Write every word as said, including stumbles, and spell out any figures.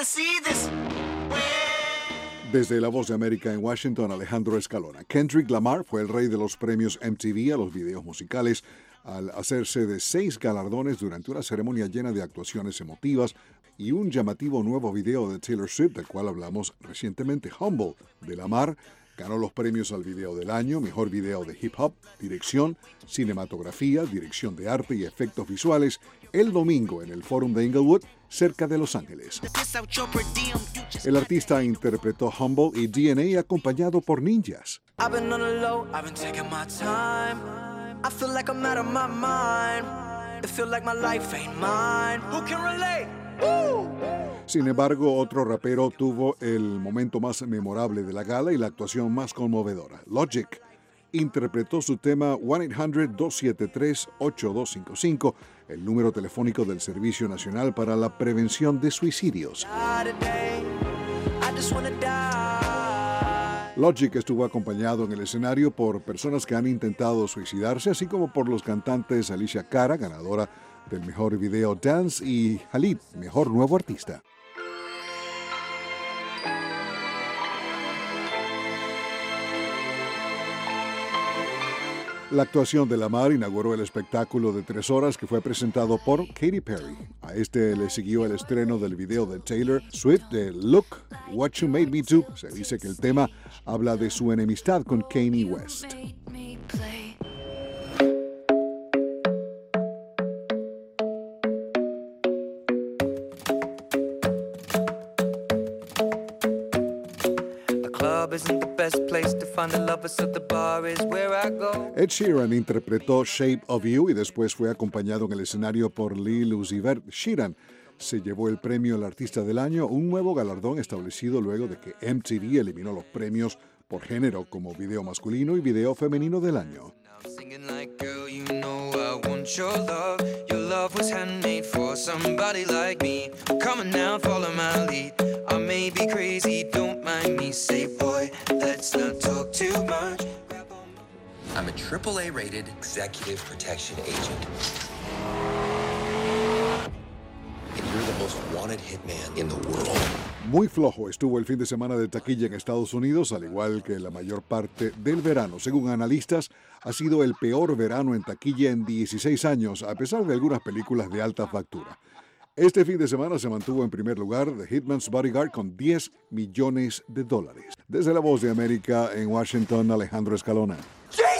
Desde La Voz de América en Washington, Alejandro Escalona. Kendrick Lamar fue el rey de los premios M T V a los videos musicales al hacerse de seis galardones durante una ceremonia llena de actuaciones emotivas y un llamativo nuevo video de Taylor Swift, del cual hablamos recientemente. Humble, de Lamar, ganó los premios al video del año, mejor video de hip hop, dirección, cinematografía, dirección de arte y efectos visuales el domingo en el Forum de Inglewood, cerca de Los Ángeles. El artista interpretó Humble y D N A acompañado por ninjas. Sin embargo, otro rapero tuvo el momento más memorable de la gala y la actuación más conmovedora. Logic interpretó su tema uno ochocientos, dos siete tres, ocho dos cinco cinco, el número telefónico del Servicio Nacional para la Prevención de Suicidios. Logic estuvo acompañado en el escenario por personas que han intentado suicidarse, así como por los cantantes Alicia Cara, ganadora del mejor video Dance, y Khalid, mejor nuevo artista. La actuación de Lamar inauguró el espectáculo de tres horas que fue presentado por Katy Perry. A este le siguió el estreno del video de Taylor Swift de Look What You Made Me Do. Se dice que el tema habla de su enemistad con Kanye West. Ed Sheeran interpretó Shape of You y después fue acompañado en el escenario por Lil Uzi Vert. Sheeran se llevó el premio al Artista del Año, un nuevo galardón establecido luego de que M T V eliminó los premios por género como video masculino y video femenino del año. I'm a triple A rated executive protection agent. And you're the most wanted hitman in the world. Muy flojo estuvo el fin de semana de taquilla en Estados Unidos, al igual que la mayor parte del verano. Según analistas, ha sido el peor verano en taquilla en dieciséis años, a pesar de algunas películas de alta factura. Este fin de semana se mantuvo en primer lugar The Hitman's Bodyguard con diez millones de dólares. Desde La Voz de América en Washington, Alejandro Escalona.